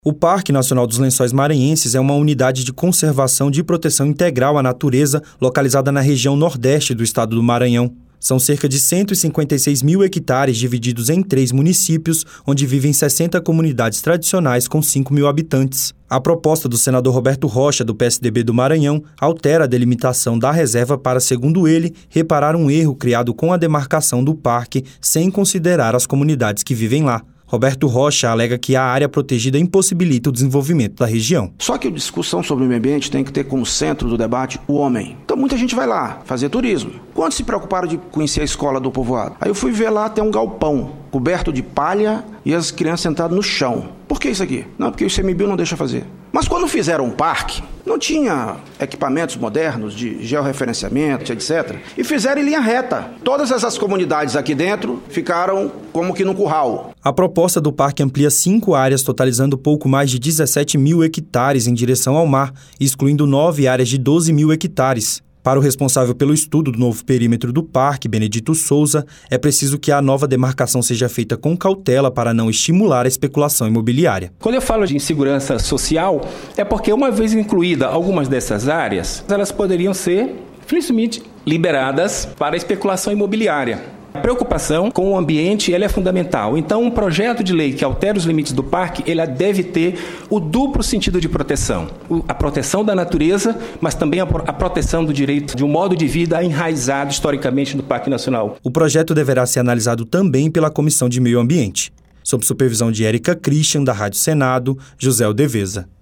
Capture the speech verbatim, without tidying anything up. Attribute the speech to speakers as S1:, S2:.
S1: O Parque Nacional dos Lençóis Maranhenses é uma unidade de conservação de proteção integral à natureza localizada na região nordeste do estado do Maranhão. São cerca de cento e cinquenta e seis mil hectares divididos em três municípios, onde vivem sessenta comunidades tradicionais com cinco mil habitantes. A proposta do senador Roberto Rocha, do P S D B do Maranhão, altera a delimitação da reserva para, segundo ele, reparar um erro criado com a demarcação do parque sem considerar as comunidades que vivem lá. Roberto Rocha alega que a área protegida impossibilita o desenvolvimento da região.
S2: Só que a discussão sobre o meio ambiente tem que ter como centro do debate o homem. Então muita gente vai lá fazer turismo. Quantos se preocuparam de conhecer a escola do povoado? Aí eu fui ver lá, tem um galpão coberto de palha e as crianças sentadas no chão. Por que isso aqui? Não, porque o ICMBio não deixa fazer. Mas quando fizeram um parque, não tinha equipamentos modernos de georreferenciamento, etcétera. E fizeram em linha reta. Todas essas comunidades aqui dentro ficaram como que no curral.
S1: A proposta do parque amplia cinco áreas, totalizando pouco mais de dezessete mil hectares em direção ao mar, excluindo nove áreas de doze mil hectares. Para o responsável pelo estudo do novo perímetro do parque, Benedito Souza, é preciso que a nova demarcação seja feita com cautela para não estimular a especulação imobiliária.
S3: Quando eu falo de insegurança social, é porque uma vez incluída algumas dessas áreas, elas poderiam ser facilmente liberadas para a especulação imobiliária. A preocupação com o ambiente ela é fundamental. Então, um projeto de lei que altere os limites do parque, ele deve ter o duplo sentido de proteção. A proteção da natureza, mas também a proteção do direito de um modo de vida enraizado historicamente no Parque Nacional.
S1: O projeto deverá ser analisado também pela Comissão de Meio Ambiente, sob supervisão de Érica Christian, da Rádio Senado, José Aldeveza.